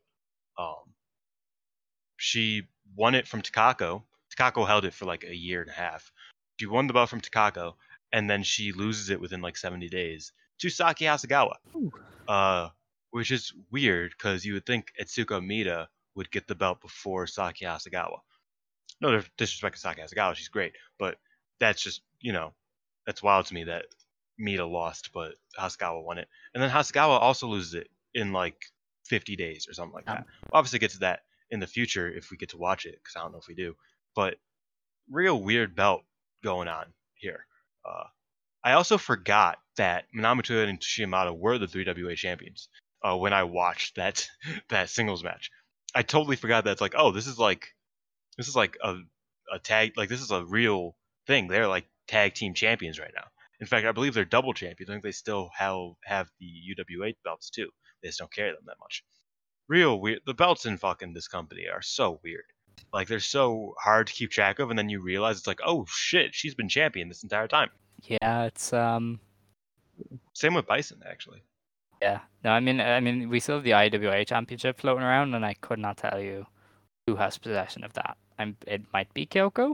She won it from Takako. Takako held it for like a year and a half. She won the belt from Takako, and then she loses it within like 70 days to Saki Hasegawa. Which is weird because you would think Etsuko Mita would get the belt before Saki Hasegawa. No disrespect to Saki Hasegawa, she's great, but that's just, that's wild to me that Mita lost, but Hasegawa won it. And then Hasegawa also loses it in like 50 days or something like that. We'll obviously get to that in the future if we get to watch it, because I don't know if we do. But real weird belt going on here. I also forgot that Minamoto and Shimada were the 3WA champions when I watched that that singles match. I totally forgot that it's like, oh, this is like a tag, like this is a real thing. They're like tag team champions right now. In fact, I believe they're double champions. I think they still have the UWA belts too. They just don't carry them that much. Real weird. The belts in fucking this company are so weird. Like they're so hard to keep track of, and then you realize it's like, oh shit, she's been champion this entire time.
Yeah, it's
Same with Bison, actually.
yeah. No, I mean, we still have the IWA championship floating around, and I could not tell you who has possession of that. It might be Kyoko.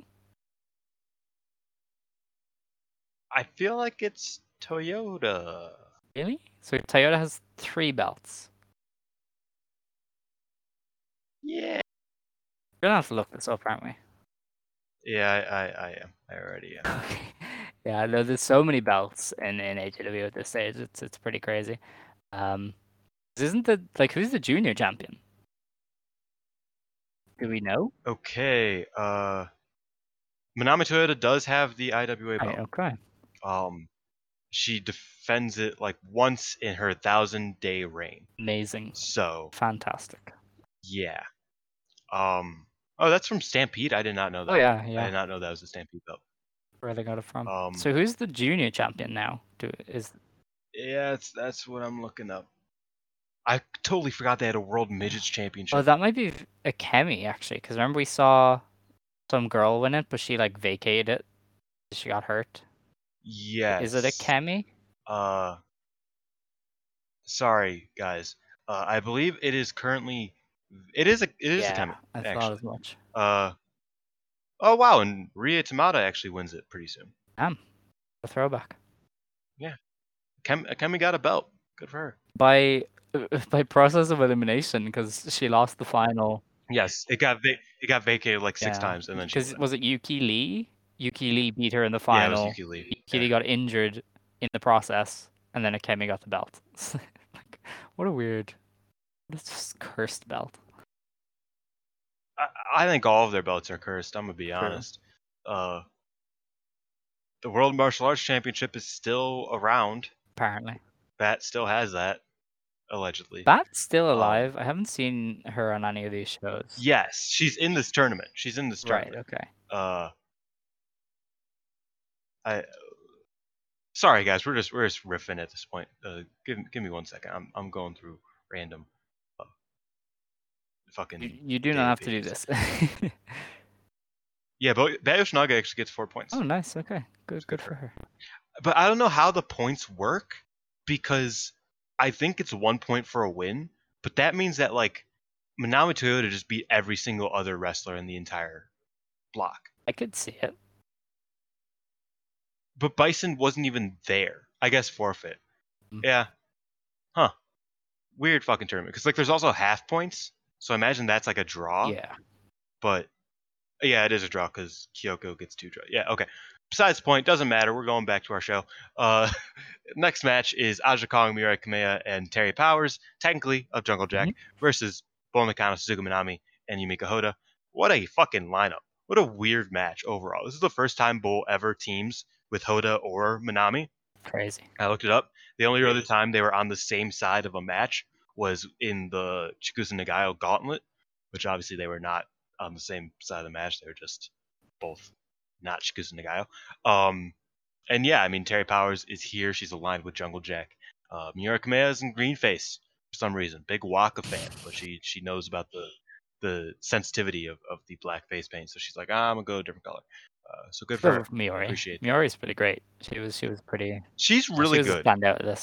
I feel like it's Toyota.
Really? So Toyota has 3 belts.
Yeah.
We're gonna have to look this up, aren't we?
Yeah, I am. I already am.
Okay. Yeah, no, there's so many belts in AJW at this stage. It's pretty crazy. Isn't the like who's the junior champion? Do we know?
Okay. Manami Toyota does have the IWA
Right,
belt.
okay.
She defends it like once in her 1,000-day reign.
Amazing.
So
Fantastic.
yeah. Oh, that's from Stampede. I did not know that.
Oh yeah,
I
yeah.
did not know that was a Stampede belt.
Where they got it from.
Um,
So who's the junior champion now?
Yeah, that's what I'm looking up. I totally forgot they had a World Midgets Championship.
Oh, that might be Akemi actually, because remember we saw some girl win it, but she like vacated it. She got hurt.
Yes.
Is it Akemi?
Sorry guys. I believe it is currently. It is
Yeah,
Akemi.
I thought
Actually.
as much.
Oh wow, and Ria Tamada actually wins it pretty soon.
Damn, a throwback.
Yeah, Akemi got a belt. Good for her.
By process of elimination, because she lost the final.
Yes, it got vacated like 6 times, and then she.
Because was it Yuki Lee? Yuki Lee beat her in the
Yeah, it was
final.
Yuki Lee.
Yuki Lee got injured in the process, and then Akemi got the belt. Like, what a weird, what a just cursed belt.
I think all of their belts are cursed. I'm gonna be honest. The World Martial Arts Championship is still around.
Apparently,
Bat still has that, allegedly.
Bat's still alive. I haven't seen her on any of these shows.
Yes, she's in this tournament.
Right. Okay.
Sorry guys, we're just riffing at this point. Give me 1 second. I'm going through random fucking.
You do not have to do this.
Yeah, but Bayoshiнаga actually gets 4 points.
Oh, nice. Okay, good for her.
But I don't know how the points work, because I think it's 1 point for a win, but that means that like Manami Toyota just beat every single other wrestler in the entire block.
I could see it.
But Bison wasn't even there. I guess forfeit. Yeah. Huh. weird fucking tournament because like there's also half points, so I imagine that's like a draw.
Yeah.
But yeah, it is a draw because Kyoko gets 2 draws. Yeah, okay. Besides the point, doesn't matter. We're going back to our show. Next match is Aja Kong, Mirai Kamea, and Terry Powers, technically of Jungle Jack, versus Bull Nakano, Suzuka Minami, and Yumika Hoda. What a fucking lineup. What a weird match overall. This is the first time Bull ever teams with Hoda or Minami.
Crazy.
I looked it up. The only other time they were on the same side of a match was in the Chikusa Nagayo Gauntlet, which obviously they were not on the same side of the match. They were just both not Chikusa Nagayo. And yeah, I mean, Terry Powers is here. She's aligned with Jungle Jack. Miura Kamea is in green face for some reason. Big Waka fan, but she knows about the sensitivity of the black face paint. So she's like, I'm going to go a different color. So good for her.
Miori.
Appreciate that.
Miori's pretty great. She was pretty.
She's really
she was
good.
A standout of this.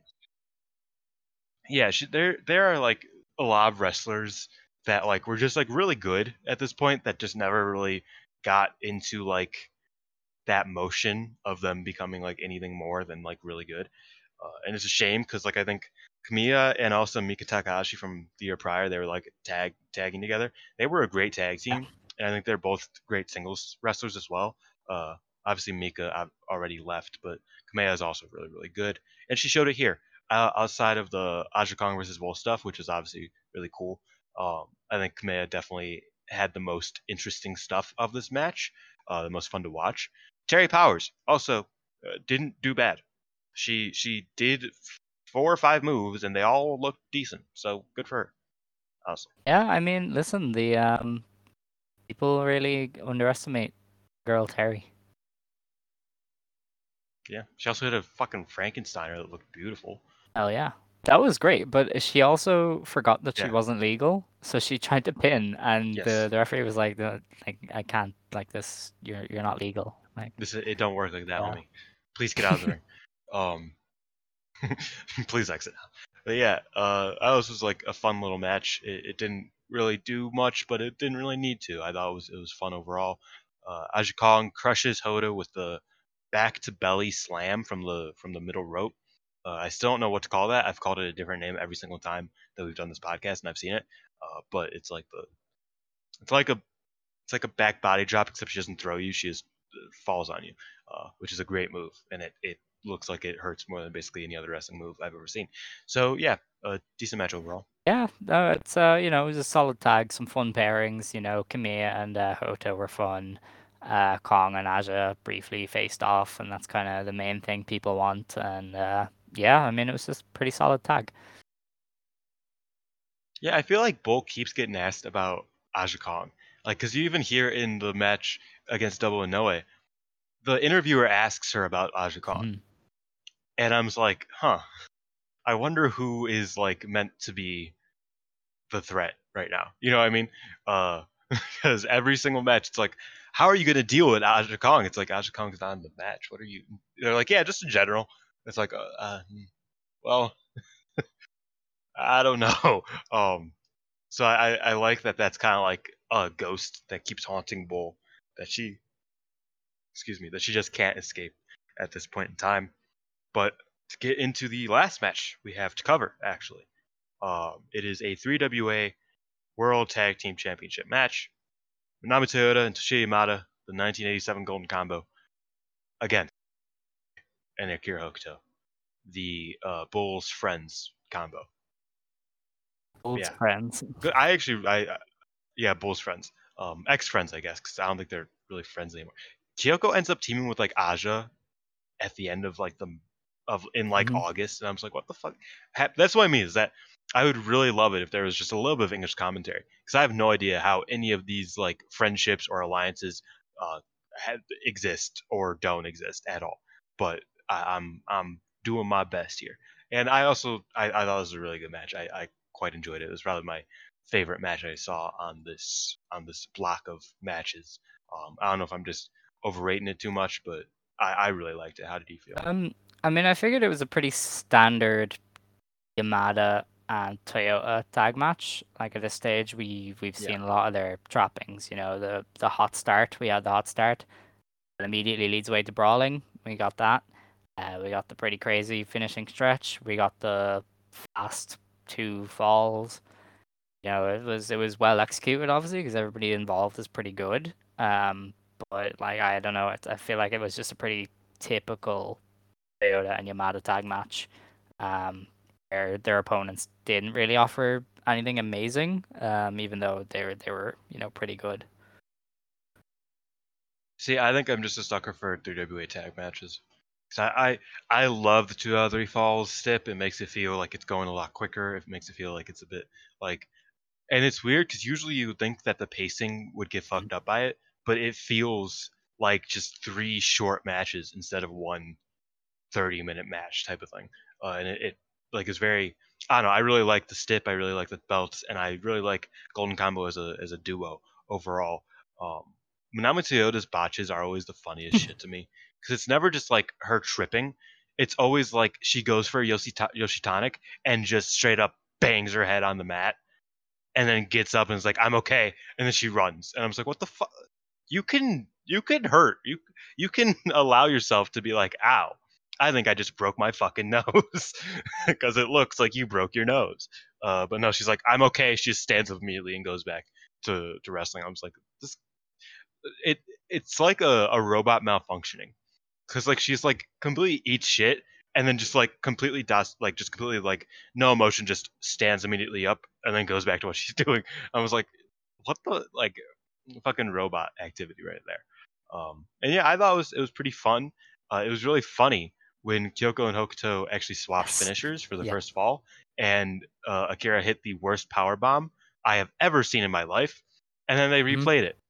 Yeah, there are like a lot of wrestlers that like were just like really good at this point that just never really got into like that motion of them becoming like anything more than like really good. And it's a shame because like I think Kamiya and also Mika Takahashi from the year prior, they were like tagging together. They were a great tag team, and I think they're both great singles wrestlers as well. Obviously Mika already left, but Kamiya is also really really good, and she showed it here. Outside of the Aja Kong versus Wolf stuff, which is obviously really cool, I think Kamiya definitely had the most interesting stuff of this match, the most fun to watch. Terry Powers also didn't do bad. She did 4 or 5 moves and they all looked decent. So good for her. Awesome.
Yeah, I mean, listen, the people really underestimate girl Terry.
Yeah. She also had a fucking Frankensteiner that looked beautiful.
Oh yeah. That was great, but she also forgot that she
Yeah.
wasn't legal, so she tried to pin, and
Yes.
the referee was like, I can't, like this, you're not legal." Like,
It don't work like that,
Yeah.
homie. Please get out of the ring. Please exit. But yeah, that was like a fun little match. It didn't really do much, but it didn't really need to. I thought it was fun overall. Aja Kong crushes Hoda with the back to belly slam from the middle rope. I still don't know what to call that. I've called it a different name every single time that we've done this podcast, and I've seen it. But it's like it's like a back body drop, except she doesn't throw you. She just falls on you, which is a great move, and it looks like it hurts more than basically any other wrestling move I've ever seen. So yeah, a decent match overall.
Yeah, no, it's it was a solid tag, some fun pairings. Kamiya and Hoto were fun. Kong and Aja briefly faced off, and that's kind of the main thing people want. And yeah, I mean, it was just a pretty solid tag.
Yeah, I feel like Bull keeps getting asked about Aja Kong, like because you even hear in the match against Double Inoue, the interviewer asks her about Aja Kong,
Mhm.
and I'm just like, huh. I wonder who is like meant to be the threat right now. You know what I mean? Because every single match, it's like, how are you going to deal with Aja Kong? It's like Aja Kong's not in the match. What are you? They're like, yeah, just in general. It's like, well, I don't know. So I like that. That's kind of like a ghost that keeps haunting Bull. That she just can't escape at this point in time. But to get into the last match we have to cover, actually, it is a 3WA World Tag Team Championship match. Manami Toyota and Toshiya Yamada, the 1987 Golden Combo, again, and Akira Hokuto, the Bulls Friends combo.
Old
Yeah,
friends.
good. Yeah, Bulls Friends, ex friends, I guess, because I don't think they're really friends anymore. Kyoko ends up teaming with like Aja at the end of like in like
Mhm.
August, and I'm just like, what the fuck? That's what I mean is that I would really love it if there was just a little bit of English commentary because I have no idea how any of these like friendships or alliances uh, exist or don't exist at all. But I'm doing my best here, and I thought it was a really good match. I quite enjoyed it. It was probably my favorite match I saw on this block of matches. I don't know if I'm just overrating it too much, but I really liked it. How did you feel?
I mean, I figured it was a pretty standard Yamada and Toyota tag match. Like at this stage, we've
Yeah.
seen a lot of their trappings. The hot start. We had the hot start. It immediately leads away to brawling. We got that. We got the pretty crazy finishing stretch. We got the fast 2 falls. You know, it was well executed, obviously, because everybody involved is pretty good. But like I don't know, I feel like it was just a pretty typical Toyota and Yamada tag match, where their opponents didn't really offer anything amazing, even though they were pretty good.
See, I think I'm just a sucker for 3WA tag matches. Cause I love the 2 out of 3 falls stip. It makes it feel like it's going a lot quicker. It makes it feel like it's a bit like, and it's weird because usually you would think that the pacing would get fucked up by it, but it feels like just 3 short matches instead of one 30-minute match type of thing. And it like is very, I don't know. I really like the stip. I really like the belts, and I really like Golden Combo as a duo overall. Manami Toyota's botches are always the funniest shit to me because it's never just like her tripping. It's always like she goes for a Yoshitonic and just straight up bangs her head on the mat, and then gets up and is like, "I'm okay," and then she runs, and I'm just like, "What the fuck? You can hurt. You can allow yourself to be like, ow. I think I just broke my fucking nose because it looks like you broke your nose." But no, she's like, "I'm okay." She just stands up immediately and goes back to wrestling. I'm just like, this. It's like a robot malfunctioning because like she's like completely eats shit and then just like completely does like just completely like no emotion, just stands immediately up and then goes back to what she's doing. I was like, what the like fucking robot activity right there. And yeah, I thought it was pretty fun. It was really funny when Kyoko and Hokuto actually swapped
Yes.
finishers for the
Yeah.
first fall, and Akira hit the worst power bomb I have ever seen in my life, and then they replayed it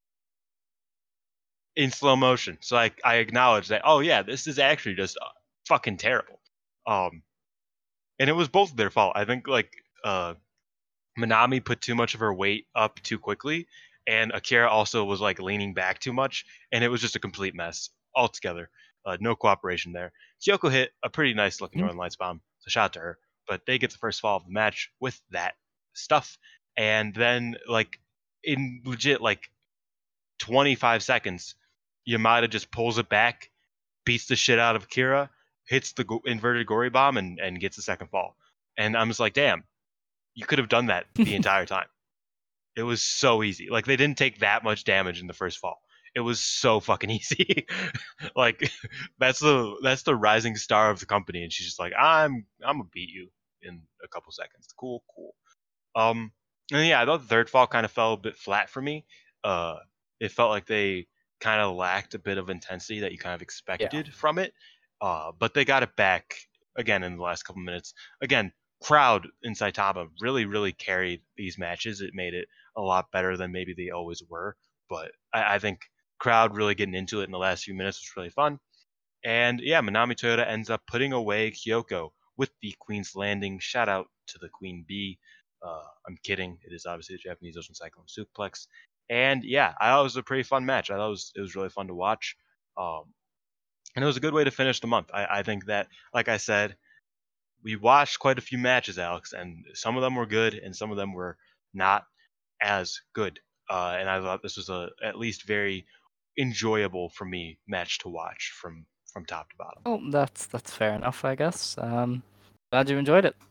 in slow motion. So I acknowledge that. Oh yeah, this is actually just fucking terrible. And it was both their fault. I think like Manami put too much of her weight up too quickly, and Akira also was like leaning back too much, and it was just a complete mess altogether. No cooperation there. Kyoko hit a pretty nice looking Northern Lights bomb, so shout out to her. But they get the first fall of the match with that stuff, and then like in legit like 25 seconds, Yamada just pulls it back, beats the shit out of Akira, hits the inverted gory bomb, and gets the second fall. And I'm just like, damn, you could have done that the entire time. It was so easy. Like they didn't take that much damage in the first fall. It was so fucking easy. Like that's the rising star of the company, and she's just like, I'm gonna beat you in a couple seconds. Cool. And yeah, I thought the third fall kind of fell a bit flat for me. Uh, it felt like they kind of lacked a bit of intensity that you kind of expected from it. But they got it back again in the last couple minutes. Again, crowd in Saitama really, really carried these matches. It made it a lot better than maybe they always were. But I think crowd really getting into it in the last few minutes was really fun. And yeah, Manami Toyota ends up putting away Kyoko with the Queen's Landing. Shout out to the Queen Bee. I'm kidding. It is obviously the Japanese Ocean Cyclone Suplex. And yeah, I thought it was a pretty fun match. I thought it was really fun to watch. And it was a good way to finish the month. I think that, like I said, we watched quite a few matches, Alex, and some of them were good and some of them were not as good. And I thought this was a at least very enjoyable for me match to watch from top to bottom.
Oh, that's fair enough, I guess. Glad you enjoyed it.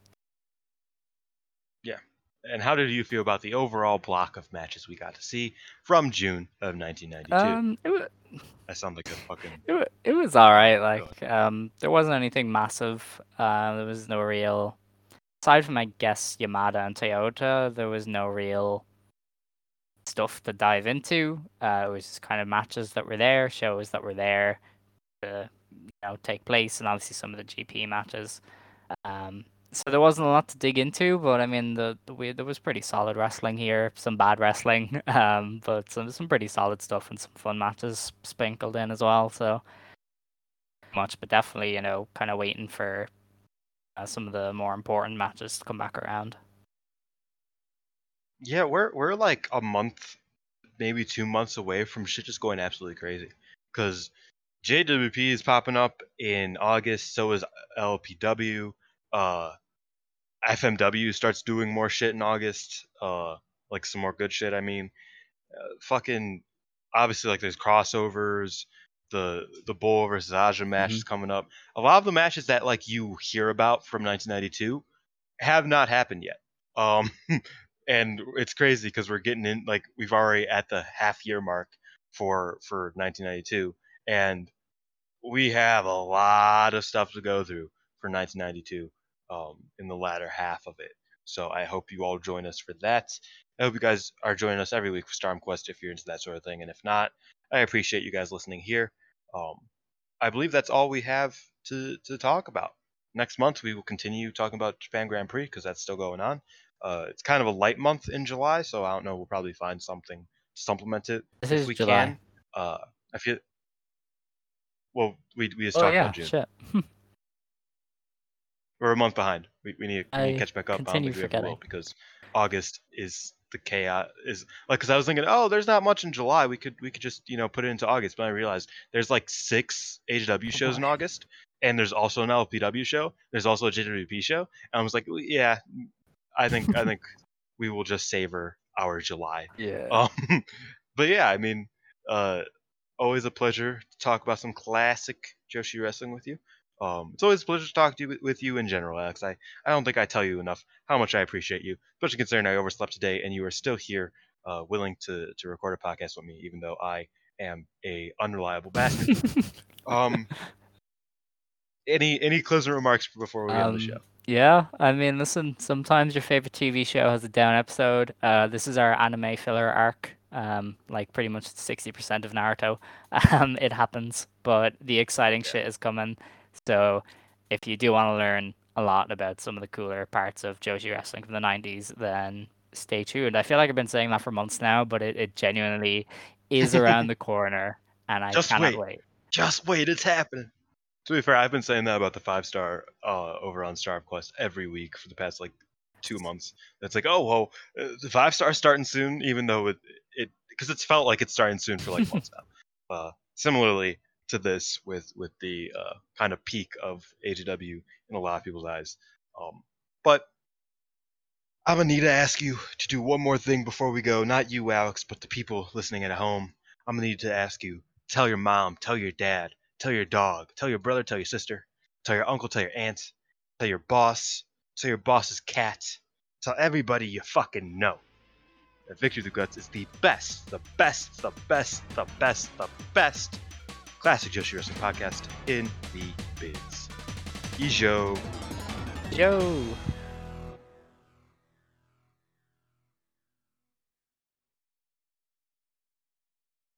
Yeah. And how did you feel about the overall block of matches we got to see from June of 1992?
It was
That sounds like a fucking.
it was all right. Like there wasn't anything massive. There was no real, aside from I guess Yamada and Toyota, there was no real stuff to dive into. It was just kind of matches that were there, shows that were there to take place, and obviously some of the GP matches. So there wasn't a lot to dig into, but I mean there was pretty solid wrestling here, some bad wrestling, but some pretty solid stuff and some fun matches sprinkled in as well. So much, but definitely kind of waiting for some of the more important matches to come back around.
Yeah, we're like a month, maybe 2 months away from shit just going absolutely crazy. Because JWP is popping up in August, so is LPW. FMW starts doing more shit in August. Like some more good shit. I mean, fucking obviously like there's crossovers. The Bull versus Aja match is coming up. A lot of the matches that like you hear about from 1992 have not happened yet. And it's crazy because we're getting in, like, we've already at the half year mark for 1992, and we have a lot of stuff to go through for 1992 in the latter half of it. So I hope you all join us for that. I hope you guys are joining us every week for StormQuest if you're into that sort of thing, and if not, I appreciate you guys listening here. I believe that's all we have to talk about. Next month we will continue talking about Japan Grand Prix because that's still going on. It's kind of a light month in July, so I don't know. We'll probably find something to supplement it
This
if
is
we
July.
can. I feel well. We just
Oh
talked
yeah,
about June.
shit.
We're a month behind. We need to catch back up. I don't think we ever
forgetting.
will because August is the chaos. Is like because I was thinking, oh, there's not much in July. We could just put it into August, but I realized there's like 6 AEW shows in
boy.
August, and there's also an LPW show. There's also a JWP show. And I was like, yeah, I think we will just savor our July.
Yeah.
But yeah, I mean, always a pleasure to talk about some classic Joshi wrestling with you. It's always a pleasure to talk to you with you in general, Alex. I don't think I tell you enough how much I appreciate you, especially considering I overslept today and you are still here, willing to record a podcast with me, even though I am a unreliable bastard. Any closing remarks before we end the show?
Yeah, I mean, listen, sometimes your favorite TV show has a down episode. This is our anime filler arc. Like pretty much 60% of Naruto. It happens, but the exciting shit is coming. So if you do want to learn a lot about some of the cooler parts of Joshi wrestling from the 90s, then stay tuned. I feel like I've been saying that for months now, but it genuinely is around the corner, and I cannot wait.
Just wait, it's happening. To be fair, I've been saying that about the 5-star over on StarQuest every week for the past like 2 months. It's like, oh well, the 5-star starting soon, even though it because it's felt like it's starting soon for like months now. Similarly to this with the kind of peak of AEW in a lot of people's eyes. But I'm gonna need to ask you to do one more thing before we go. Not you, Alex, but the people listening at home. I'm gonna need to ask you. Tell your mom. Tell your dad. Tell your dog. Tell your brother. Tell your sister. Tell your uncle. Tell your aunt. Tell your boss. Tell your boss's cat. Tell everybody you fucking know that Victory the Guts is the best, the best, the best, the best, the best classic Joshi Wrestling podcast in the biz. Ijo.
Yo.